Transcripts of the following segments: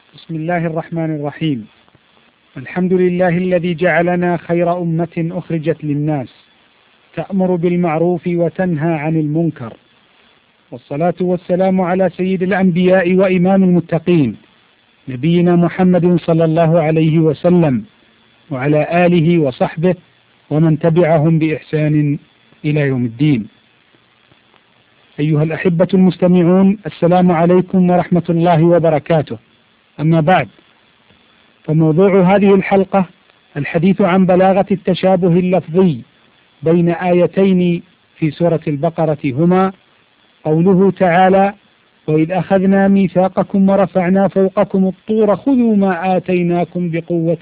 بسم الله الرحمن الرحيم. الحمد لله الذي جعلنا خير أمة أخرجت للناس تأمر بالمعروف وتنهى عن المنكر، والصلاة والسلام على سيد الأنبياء وإمام المتقين نبينا محمد صلى الله عليه وسلم وعلى آله وصحبه ومن تبعهم بإحسان إلى يوم الدين. أيها الأحبة المستمعون، السلام عليكم ورحمة الله وبركاته. أما بعد، فموضوع هذه الحلقة الحديث عن بلاغة التشابه اللفظي بين آيتين في سورة البقرة، هما قوله تعالى: وإذ أخذنا ميثاقكم ورفعنا فوقكم الطور خذوا ما آتيناكم بقوة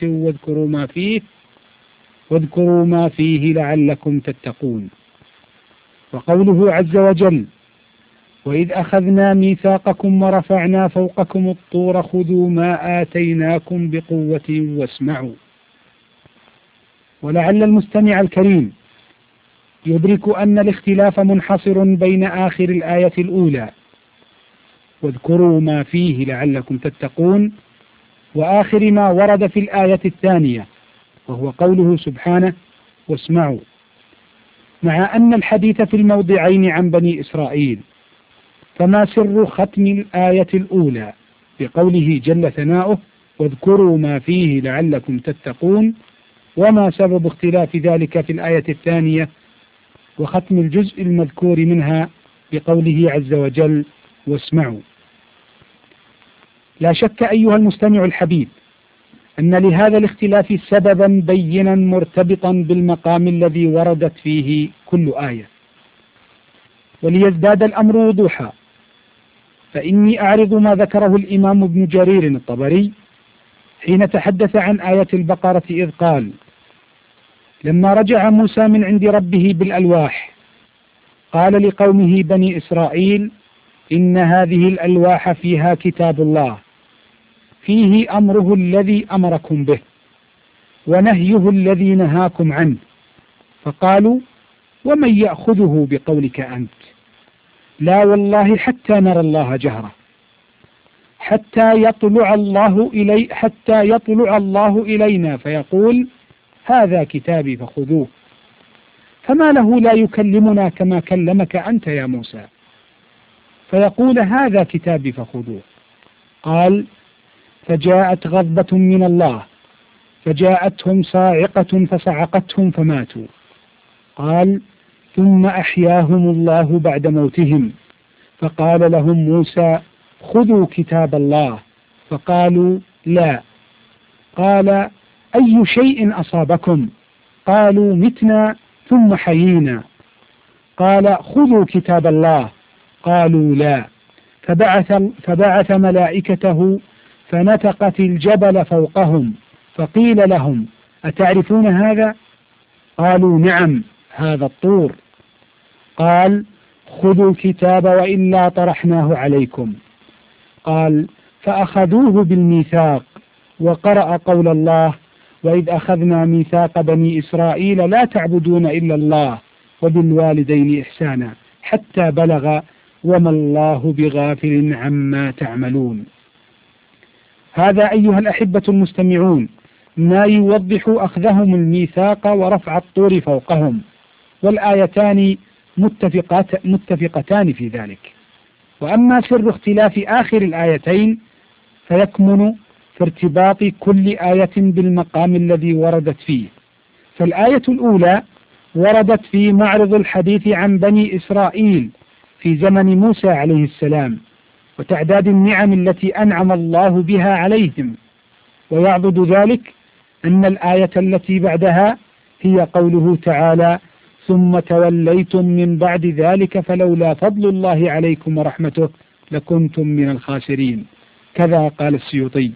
واذكروا ما فيه لعلكم تتقون. وقوله عز وجل: وإذ أخذنا ميثاقكم ورفعنا فوقكم الطور خذوا ما آتيناكم بقوة واسمعوا. ولعل المستمع الكريم يدرك أن الاختلاف منحصر بين آخر الآية الأولى واذكروا ما فيه لعلكم تتقون، وآخر ما ورد في الآية الثانية وهو قوله سبحانه: واسمعوا، مع أن الحديث في الموضعين عن بني إسرائيل. فما سر ختم الآية الأولى بقوله جل ثناؤه: واذكروا ما فيه لعلكم تتقون، وما سبب اختلاف ذلك في الآية الثانية وختم الجزء المذكور منها بقوله عز وجل: واسمعوا؟ لا شك أيها المستمع الحبيب أن لهذا الاختلاف سببا بينا مرتبطا بالمقام الذي وردت فيه كل آية. وليزداد الأمر وضوحا، فإني أعرض ما ذكره الإمام ابن جرير الطبري حين تحدث عن آية البقرة إذ قال: لما رجع موسى من عند ربه بالألواح قال لقومه بني إسرائيل: إن هذه الألواح فيها كتاب الله فيه أمره الذي أمركم به ونهيه الذي نهاكم عنه. فقالوا: ومن يأخذه بقولك أنت؟ لا والله حتى نرى الله جهرة، حتى يطلع الله إلينا فيقول: هذا كتابي فخذوه. فما له لا يكلمنا كما كلمك أنت يا موسى، فيقول: هذا كتابي فخذوه. قال: فجاءت غضبة من الله فجاءتهم صاعقة فصعقتهم فماتوا. قال: ثم أحياهم الله بعد موتهم، فقال لهم موسى: خذوا كتاب الله. فقالوا: لا. قال: أي شيء أصابكم؟ قالوا: متنا ثم حيينا. قال: خذوا كتاب الله. قالوا: لا. فبعث ملائكته فنتقت الجبل فوقهم، فقيل لهم: أتعرفون هذا؟ قالوا: نعم، هذا الطور. قال: خذوا الكتاب وإلا طرحناه عليكم. قال: فأخذوه بالميثاق، وقرأ قول الله: وإذ أخذنا ميثاق بني إسرائيل لا تعبدون إلا الله وبالوالدين إحسانا، حتى بلغ وما الله بغافل عما تعملون. هذا أيها الأحبة المستمعون ما يوضح أخذهم الميثاق ورفع الطور فوقهم، والآيتان متفقتان في ذلك. وأما سر اختلاف آخر الآيتين فيكمن في ارتباط كل آية بالمقام الذي وردت فيه. فالآية الأولى وردت في معرض الحديث عن بني إسرائيل في زمن موسى عليه السلام وتعداد النعم التي أنعم الله بها عليهم، ويعضد ذلك أن الآية التي بعدها هي قوله تعالى: ثم توليتم من بعد ذلك فلولا فضل الله عليكم ورحمته لكنتم من الخاسرين، كذا قال السيوطي.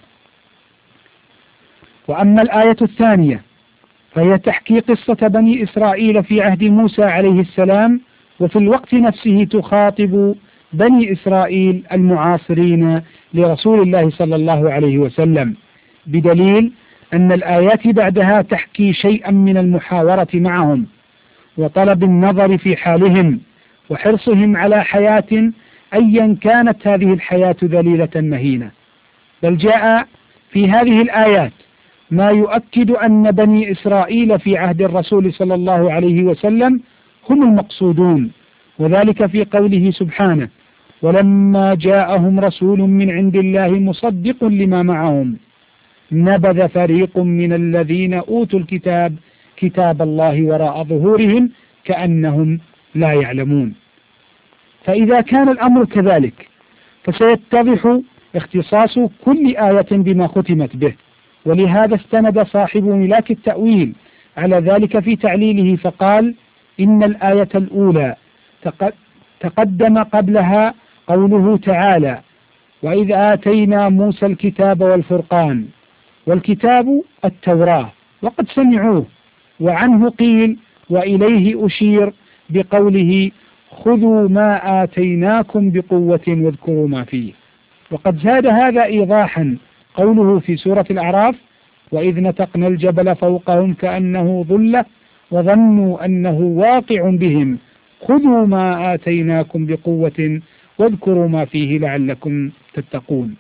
وأما الآية الثانية فهي تحكي قصة بني إسرائيل في عهد موسى عليه السلام، وفي الوقت نفسه تخاطب بني إسرائيل المعاصرين لرسول الله صلى الله عليه وسلم، بدليل أن الآيات بعدها تحكي شيئا من المحاورة معهم وطلب النظر في حالهم وحرصهم على حياة أيا كانت هذه الحياة ذليلة مهينة. بل جاء في هذه الآيات ما يؤكد أن بني إسرائيل في عهد الرسول صلى الله عليه وسلم هم المقصودون، وذلك في قوله سبحانه: ولما جاءهم رسول من عند الله مصدق لما معهم نبذ فريق من الذين أوتوا الكتاب كتاب الله وراء ظهورهم كأنهم لا يعلمون. فإذا كان الأمر كذلك فسيتضح اختصاص كل آية بما ختمت به، ولهذا استند صاحب ملاك التأويل على ذلك في تعليله فقال: إن الآية الأولى تقدم قبلها قوله تعالى: وإذ آتينا موسى الكتاب والفرقان، والكتاب التوراة، وقد سمعوه، وعنه قيل وإليه أشير بقوله: خذوا ما آتيناكم بقوة واذكروا ما فيه. وقد زاد هذا إيضاحا قوله في سورة الأعراف: وإذ نتقنا الجبل فوقهم كأنه ظلة وظنوا أنه واقع بهم خذوا ما آتيناكم بقوة واذكروا ما فيه لعلكم تتقون.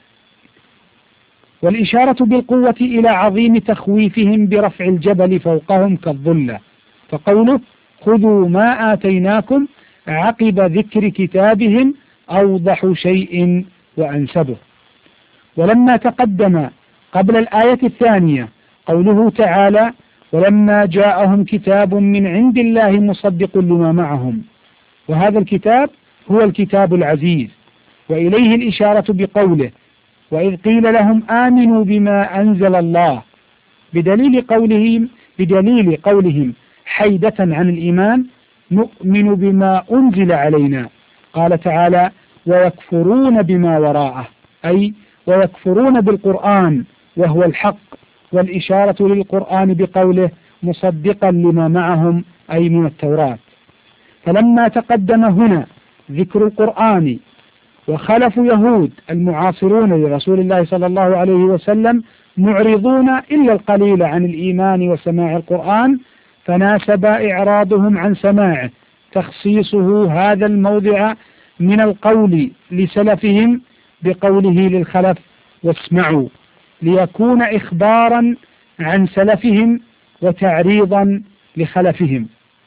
والإشارة بالقوة إلى عظيم تخويفهم برفع الجبل فوقهم كالظلة، فقوله خذوا ما آتيناكم عقب ذكر كتابهم أوضح شيء وأنسبه. ولما تقدم قبل الآية الثانية قوله تعالى: ولما جاءهم كتاب من عند الله مصدق لما معهم، وهذا الكتاب هو الكتاب العزيز، وإليه الإشارة بقوله: وإذ قيل لهم آمنوا بما أنزل الله، بدليل قولهم حيدة عن الإيمان: نؤمن بما أنزل علينا. قال تعالى: ويكفرون بما وراءه، أي ويكفرون بالقرآن وهو الحق، والإشارة للقرآن بقوله مصدقا لما معهم أي من التوراة. فلما تقدم هنا ذكر القرآن وخلف يهود المعاصرون لرسول الله صلى الله عليه وسلم معرضون إلا القليل عن الإيمان وسماع القرآن، فناسب إعراضهم عن سماعه تخصيصه هذا الموضع من القول لسلفهم بقوله للخلف: واسمعوا، ليكون إخبارا عن سلفهم وتعريضا لخلفهم.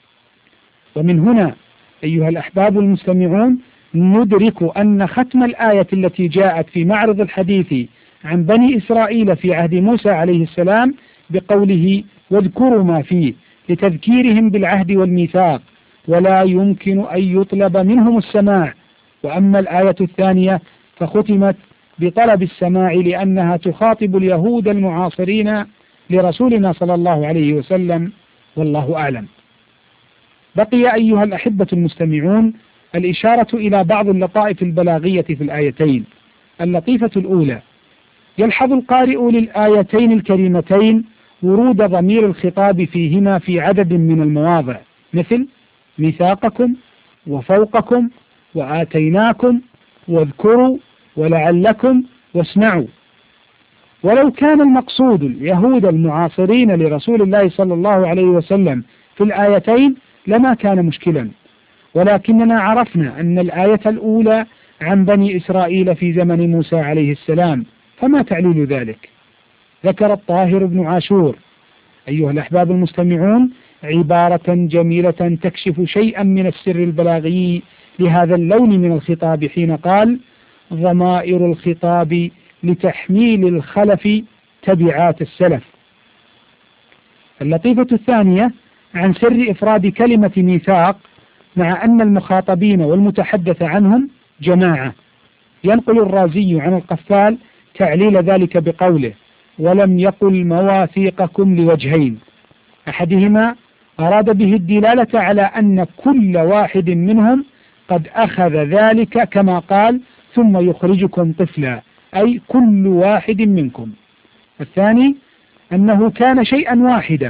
ومن هنا أيها الأحباب المستمعون ندرك أن ختم الآية التي جاءت في معرض الحديث عن بني إسرائيل في عهد موسى عليه السلام بقوله واذكروا ما فيه لتذكيرهم بالعهد والميثاق، ولا يمكن أن يطلب منهم السماع. وأما الآية الثانية فختمت بطلب السماع لأنها تخاطب اليهود المعاصرين لرسولنا صلى الله عليه وسلم، والله أعلم. بقي أيها الأحبة المستمعون الإشارة إلى بعض اللطائف البلاغية في الآيتين. اللطيفة الأولى: يلحظ القارئ للآيتين الكريمتين ورود ضمير الخطاب فيهما في عدد من المواضع، مثل ميثاقكم وفوقكم وآتيناكم واذكروا ولعلكم واسمعوا. ولو كان المقصود اليهود المعاصرين لرسول الله صلى الله عليه وسلم في الآيتين لما كان مشكلا، ولكننا عرفنا أن الآية الأولى عن بني إسرائيل في زمن موسى عليه السلام، فما تعليل ذلك؟ ذكر الطاهر بن عاشور أيها الأحباب المستمعون عبارة جميلة تكشف شيئا من السر البلاغي لهذا اللون من الخطاب حين قال: ضمائر الخطاب لتحميل الخلف تبعات السلف. اللطيفة الثانية: عن سر إفراد كلمة ميثاق مع أن المخاطبين والمتحدث عنهم جماعة. ينقل الرازي عن القفال تعليل ذلك بقوله: ولم يقل مواثيقكم لوجهين، أحدهما أراد به الدلالة على أن كل واحد منهم قد أخذ ذلك كما قال: ثم يخرجكم طفلا، أي كل واحد منكم. الثاني أنه كان شيئا واحدا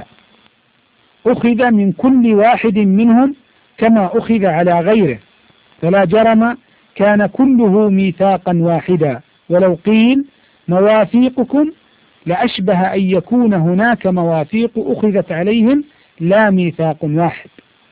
أخذ من كل واحد منهم كما أخذ على غيره، فلا جرم كان كله ميثاقا واحدا، ولو قيل مواثيقكم لأشبه أن يكون هناك مواثيق أخذت عليهم لا ميثاق واحد.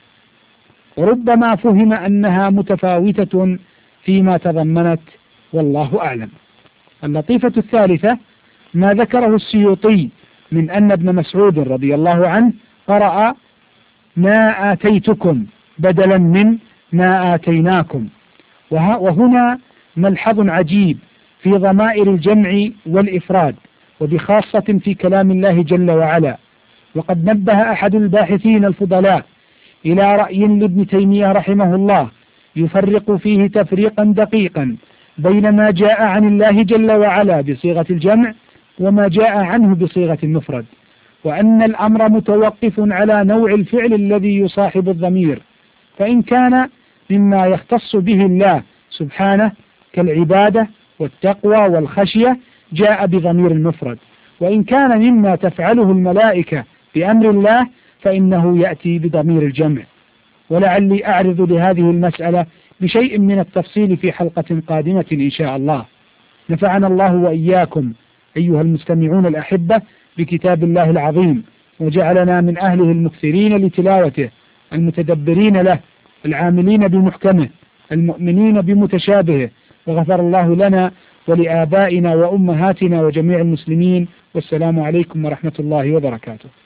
وربما فهم أنها متفاوتة فيما تضمنت، والله أعلم. اللطيفة الثالثة ما ذكره السيوطي من أن ابن مسعود رضي الله عنه قرأ ما آتيتكم بدلا من ما آتيناكم، وهنا ملحظ عجيب في ضمائر الجمع والإفراد، وبخاصة في كلام الله جل وعلا. وقد نبه أحد الباحثين الفضلاء إلى رأي لابن تيمية رحمه الله يفرق فيه تفريقا دقيقا بين ما جاء عن الله جل وعلا بصيغة الجمع وما جاء عنه بصيغة المفرد، وأن الأمر متوقف على نوع الفعل الذي يصاحب الضمير، فإن كان مما يختص به الله سبحانه كالعبادة والتقوى والخشية جاء بضمير المفرد، وإن كان مما تفعله الملائكة بأمر الله فإنه يأتي بضمير الجمع. ولعلي أعرض لهذه المسألة بشيء من التفصيل في حلقة قادمة إن شاء الله. نفعنا الله وإياكم أيها المستمعون الأحبة بكتاب الله العظيم، وجعلنا من أهله المكثرين لتلاوته المتدبرين له العاملين بمحكمه المؤمنين بمتشابهه، وغفر الله لنا ولآبائنا وأمهاتنا وجميع المسلمين، والسلام عليكم ورحمة الله وبركاته.